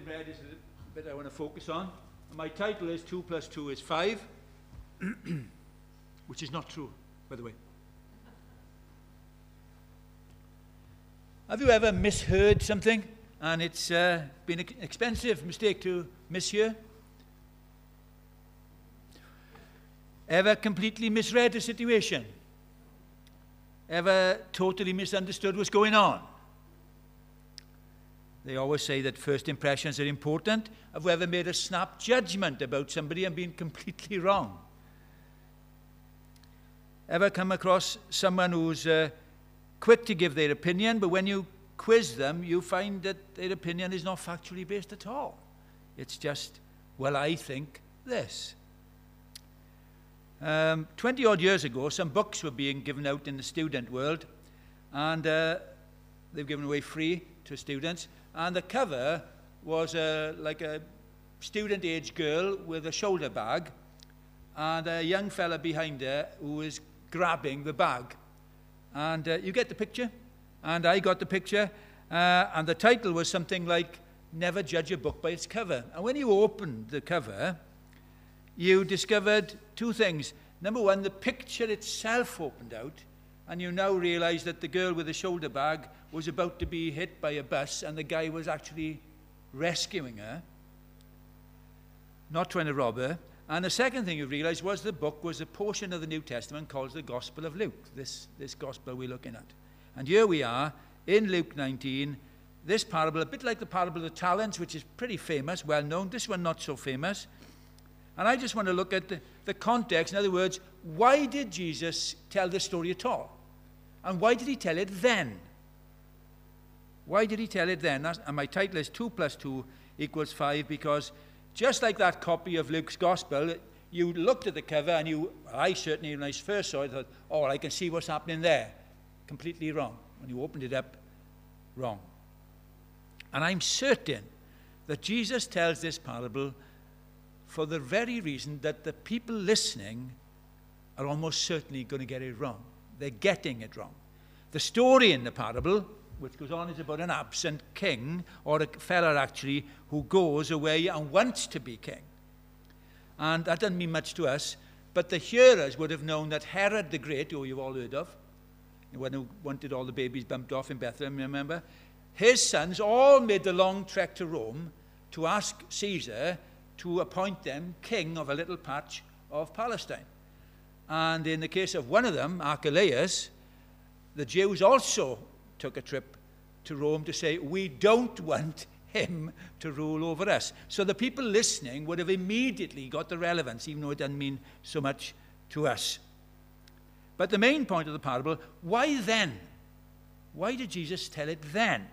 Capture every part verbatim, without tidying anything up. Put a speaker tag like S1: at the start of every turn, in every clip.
S1: in red is the bit I want to focus on. And my title is two plus two is five, which is not true, by the way. Have you ever misheard something and it's uh, been an expensive mistake to mishear? Ever completely misread a situation? Ever totally misunderstood what's going on? They always say that first impressions are important. Have you ever made a snap judgment about somebody and been completely wrong? Ever come across someone who's uh, quick to give their opinion, but when you quiz them, you find that their opinion is not factually based at all? It's just, well, I think this. Um, twenty odd years ago, some books were being given out in the student world, and uh, they've given away free to students. And the cover was uh, like a student-age girl with a shoulder bag, and a young fella behind her who was grabbing the bag. And uh, you get the picture, and I got the picture, uh, and the title was something like, "Never Judge a Book by Its Cover." And when you opened the cover, you discovered two things. Number one, the picture itself opened out, and you now realize that the girl with the shoulder bag was about to be hit by a bus, and the guy was actually rescuing her, not trying to rob her. And the second thing you realize was the book was a portion of the New Testament called the Gospel of Luke, this, this gospel we're looking at. And here we are in Luke nineteen, this parable, a bit like the parable of the talents, which is pretty famous, well known. This one not so famous. And I just want to look at the, the context. In other words, why did Jesus tell this story at all? And why did he tell it then? Why did he tell it then? That's, and my title is two plus two equals five, because just like that copy of Luke's Gospel, you looked at the cover and you, I certainly, when I first saw it, thought, oh, I can see what's happening there. Completely wrong. When you opened it up, wrong. And I'm certain that Jesus tells this parable for the very reason that the people listening are almost certainly going to get it wrong. They're getting it wrong. The story in the parable, which goes on, is about an absent king, or a fella actually who goes away and wants to be king. And that doesn't mean much to us, but the hearers would have known that Herod the Great, who you've all heard of, the one who wanted all the babies bumped off in Bethlehem, remember? His sons all made the long trek to Rome to ask Caesar to appoint them king of a little patch of Palestine. And in the case of one of them, Archelaus, the Jews also took a trip to Rome to say, we don't want him to rule over us. So the people listening would have immediately got the relevance, even though it doesn't mean so much to us. But the main point of the parable, why then? Why did Jesus tell it then?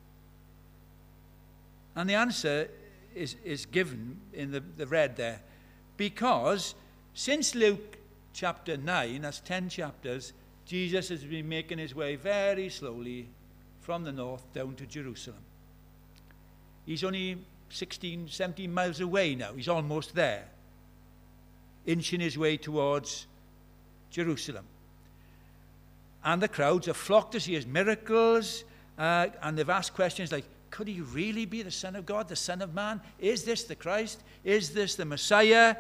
S1: And the answer is, is given in the, the red there. Because since Luke chapter nine, that's ten chapters, Jesus has been making his way very slowly from the north down to Jerusalem. He's only sixteen, seventeen miles away now. He's almost there, inching his way towards Jerusalem. And the crowds have flocked to see his miracles, uh, and they've asked questions like, could he really be the Son of God, the Son of Man? Is this the Christ? Is this the Messiah?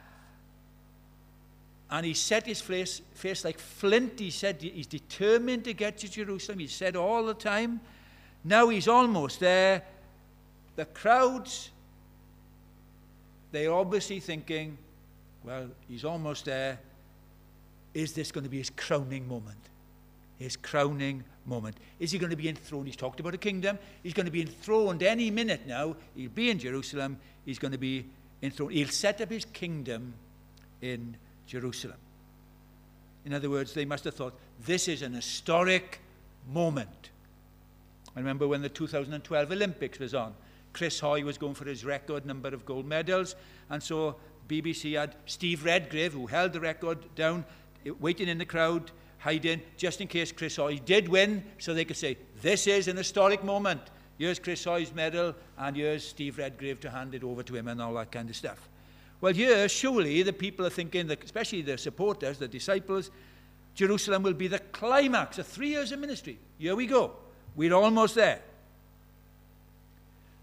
S1: And he set his face, face like flint. He said he's determined to get to Jerusalem. He said all the time. Now he's almost there. The crowds, they're obviously thinking, well, he's almost there. Is this going to be his crowning moment? His crowning moment. Is he going to be enthroned? He's talked about a kingdom. He's going to be enthroned any minute now. He'll be in Jerusalem. He's going to be enthroned. He'll set up his kingdom in Jerusalem. In other words, they must have thought, this is an historic moment. I remember when the two thousand twelve Olympics was on. Chris Hoy was going for his record number of gold medals, and so B B C had Steve Redgrave, who held the record down, waiting in the crowd, hiding, just in case Chris Hoy did win, so they could say, this is an historic moment. Here's Chris Hoy's medal, and here's Steve Redgrave to hand it over to him, and all that kind of stuff. Well, here, surely the people are thinking, that, especially the supporters, the disciples, Jerusalem will be the climax of three years of ministry. Here we go. We're almost there.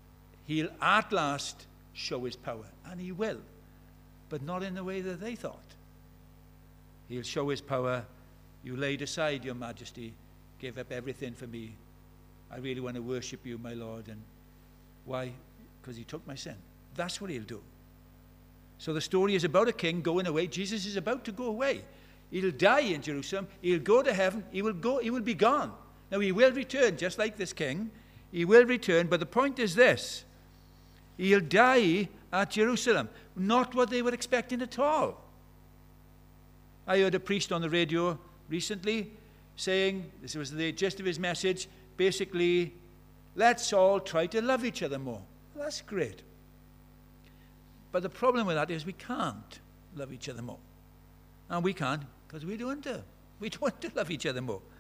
S1: He'll at last show his power, and he will, but not in the way that they thought. He'll show his power. You laid aside your majesty, gave up everything for me. I really want to worship you, my Lord. And why? Because he took my sin. That's what he'll do. So the story is about a king going away. Jesus is about to go away. He'll die in Jerusalem. He'll go to heaven. He will go. He will be gone. Now he will return, just like this king. He will return. But the point is this: he'll die at Jerusalem. Not what they were expecting at all. I heard a priest on the radio recently saying, this was the gist of his message, basically, let's all try to love each other more. Well, that's great. But the problem with that is we can't love each other more. And we can't because we don't want to. We don't want to love each other more.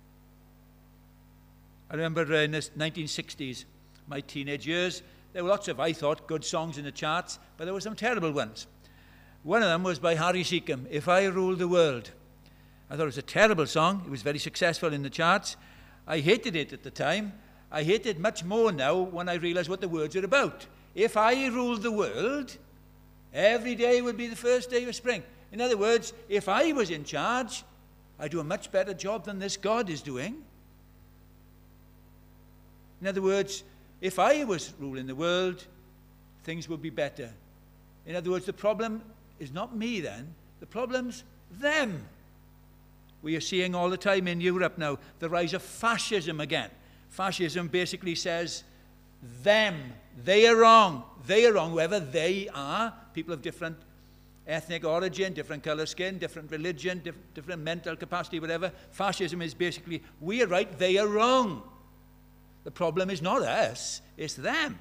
S1: I remember uh, in the nineteen sixties, my teenage years, there were lots of, I thought, good songs in the charts, but there were some terrible ones. One of them was by Harry Seacombe, If I Ruled the World. I thought it was a terrible song. It was very successful in the charts. I hated it at the time. I hate it much more now when I realize what the words are about. If I ruled the world, every day would be the first day of spring. In other words, if I was in charge, I'd do a much better job than this God is doing. In other words, if I was ruling the world, things would be better. In other words, the problem is not me then. The problem's them. We are seeing all the time in Europe now the rise of fascism again. Fascism basically says them. They are wrong. They are wrong. Whoever they are, people of different ethnic origin, different color skin, different religion, diff different mental capacity, whatever. Fascism is basically, we are right, they are wrong. The problem is not us, it's them.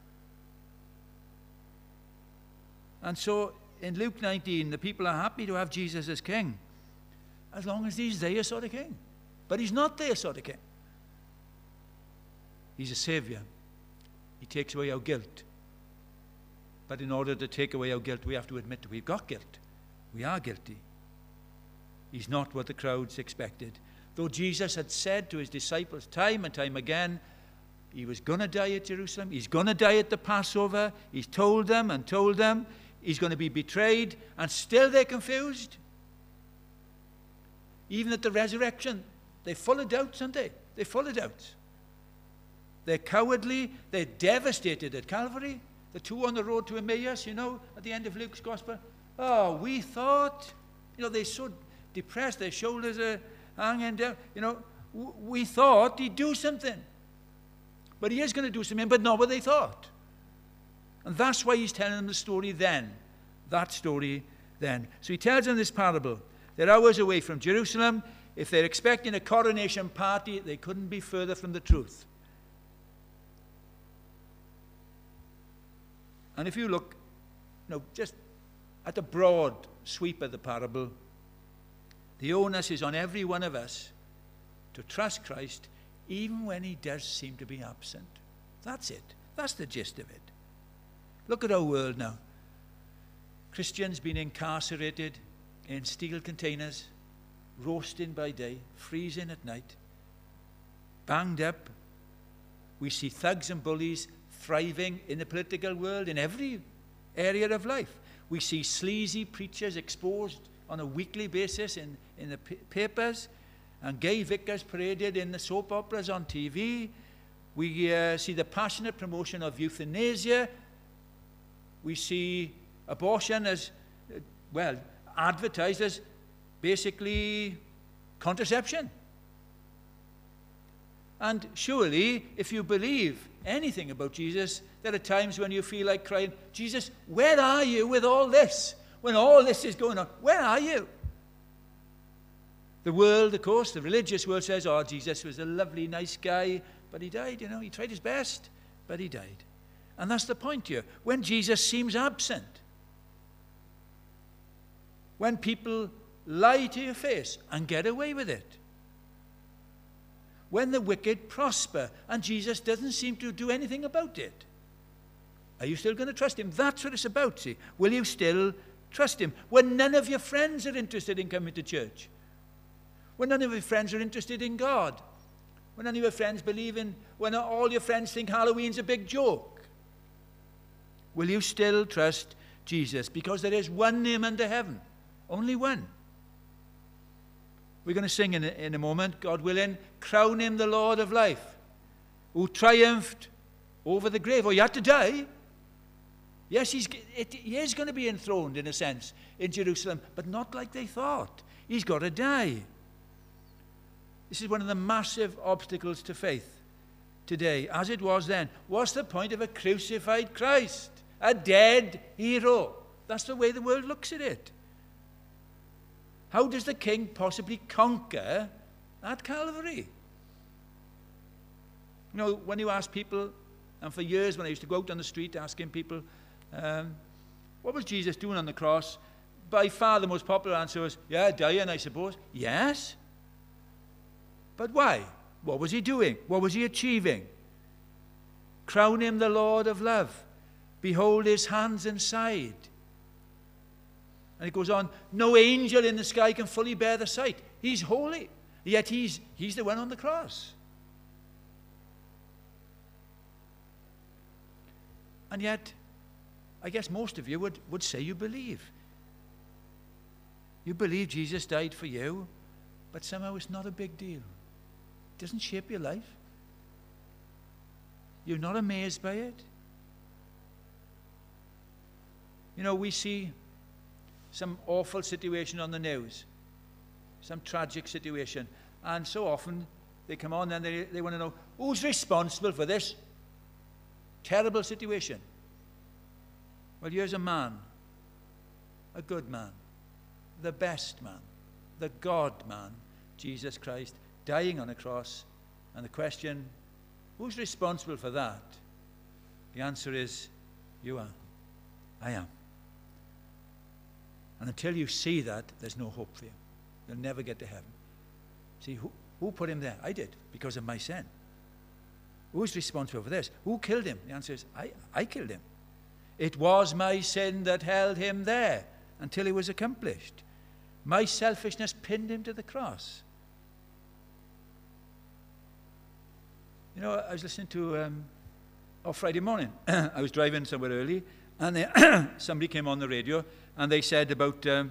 S1: And so in Luke nineteen, the people are happy to have Jesus as king, as long as he's their sort of king. But he's not their sort of king. He's a savior. He takes away our guilt. But in order to take away our guilt, we have to admit we've got guilt. We are guilty. He's not what the crowds expected. Though Jesus had said to his disciples time and time again, he was going to die at Jerusalem. He's going to die at the Passover. He's told them and told them. He's going to be betrayed. And still they're confused. Even at the resurrection, they're full of doubts, aren't they? They're full of doubts. They're cowardly. They're devastated at Calvary. The two on the road to Emmaus, you know, at the end of Luke's gospel. Oh, we thought, you know, they're so depressed. Their shoulders are hanging down. You know, we thought he'd do something. But he is going to do something, but not what they thought. And that's why he's telling them the story then. That story then. So he tells them this parable. They're hours away from Jerusalem. If they're expecting a coronation party, they couldn't be further from the truth. And if you look, you know, just at the broad sweep of the parable, the onus is on every one of us to trust Christ even when he does seem to be absent. That's it. That's the gist of it. Look at our world now. Christians being incarcerated in steel containers, roasting by day, freezing at night, banged up. We see thugs and bullies thriving in the political world, in every area of life. We see sleazy preachers exposed on a weekly basis in, in the papers, and gay vicars paraded in the soap operas on T V. We uh, see the passionate promotion of euthanasia. We see abortion as, uh, well, advertised as basically contraception. And surely, if you believe anything about Jesus, there are times when you feel like crying, Jesus, where are you with all this? When all this is going on, where are you? The world, of course, the religious world says, oh, Jesus was a lovely, nice guy, but he died, you know, he tried his best, but he died. And that's the point here. When Jesus seems absent, when people lie to your face and get away with it, when the wicked prosper and Jesus doesn't seem to do anything about it, are you still going to trust him? That's what it's about, see. Will you still trust him? When none of your friends are interested in coming to church, when none of your friends are interested in God, when none of your friends believe in, when all your friends think Halloween's a big joke, Will you still trust Jesus? Because there is one name under heaven. Only one. We're going to sing in a, in a moment, God willing, crown him the Lord of life, who triumphed over the grave. Oh, he had to die. Yes, he's, it, he is going to be enthroned, in a sense, in Jerusalem, but not like they thought. He's got to die. This is one of the massive obstacles to faith today, as it was then. What's the point of a crucified Christ? A dead hero. That's the way the world looks at it. How does the king possibly conquer at Calvary? You know, when you ask people, and for years when I used to go out on the street asking people, um, what was Jesus doing on the cross? By far the most popular answer was, yeah, dying, I suppose. Yes. But why? What was he doing? What was he achieving? Crown him the Lord of love. Behold his hands and side. And it goes on, no angel in the sky can fully bear the sight. He's holy, yet he's, he's the one on the cross. And yet, I guess most of you would, would say you believe. You believe Jesus died for you, but somehow it's not a big deal. It doesn't shape your life. You're not amazed by it. You know, we see some awful situation on the news, some tragic situation, and so often they come on and they, they want to know, who's responsible for this terrible situation? Well, here's a man, a good man, the best man, the God-man, Jesus Christ, dying on a cross. And the question, who's responsible for that? The answer is, you are. I am. And until you see that, there's no hope for you. You'll never get to heaven. See, who, who put him there? I did, because of my sin. Who's responsible for this? Who killed him? The answer is, I, I killed him. It was my sin that held him there until it was accomplished. My selfishness pinned him to the cross. You know, I was listening to, um, oh, Friday morning, I was driving somewhere early, and they, somebody came on the radio, and they said about, um,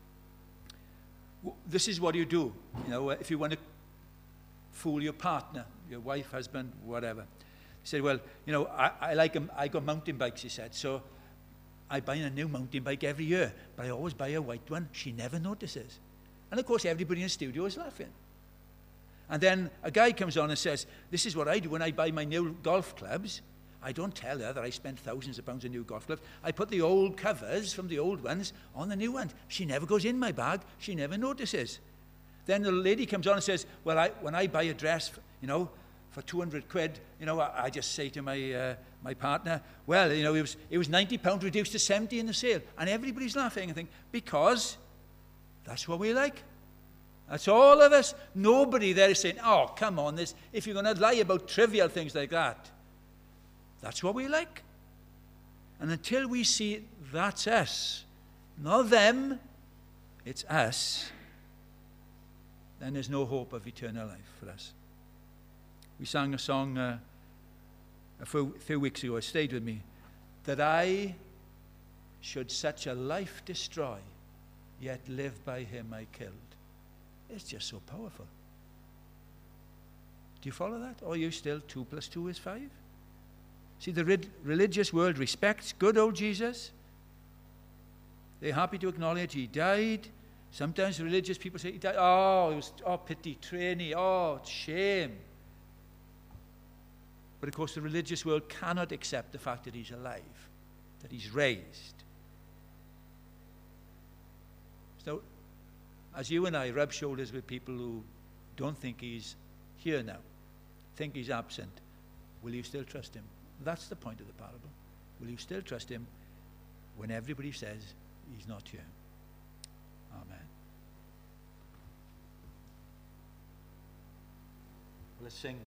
S1: this is what you do, you know, if you want to fool your partner, your wife, husband, whatever. He said, well, you know, I, I like them, I got mountain bikes, he said, so I buy a new mountain bike every year, but I always buy a white one. She never notices. And of course, everybody in the studio is laughing. And then a guy comes on and says, this is what I do when I buy my new golf clubs. I don't tell her that I spent thousands of pounds on new golf clubs. I put the old covers from the old ones on the new ones. She never goes in my bag. She never notices. Then the lady comes on and says, well, I, when I buy a dress, you know, for two hundred quid, you know, I, I just say to my uh, my partner, well, you know, it was, it was ninety pounds reduced to seventy in the sale. And everybody's laughing and thinking, because that's what we like. That's all of us. Nobody there is saying, oh, come on, this, if you're going to lie about trivial things like that, that's what we like. And until we see that's us, not them, it's us, then there's no hope of eternal life for us. We sang a song uh, a few, few weeks ago, it stayed with me, that I should such a life destroy, yet live by him I killed. It's just so powerful. Do you follow that? Or are you still two plus two is five? See, the re- religious world respects good old Jesus. They're happy to acknowledge he died. Sometimes religious people say he died. Oh, it was, oh, pity, trainee, oh, shame. But of course, the religious world cannot accept the fact that he's alive, that he's raised. So, as you and I rub shoulders with people who don't think he's here now, think he's absent, will you still trust him? That's the point of the parable. Will you still trust him when everybody says he's not here? Amen. Let's sing.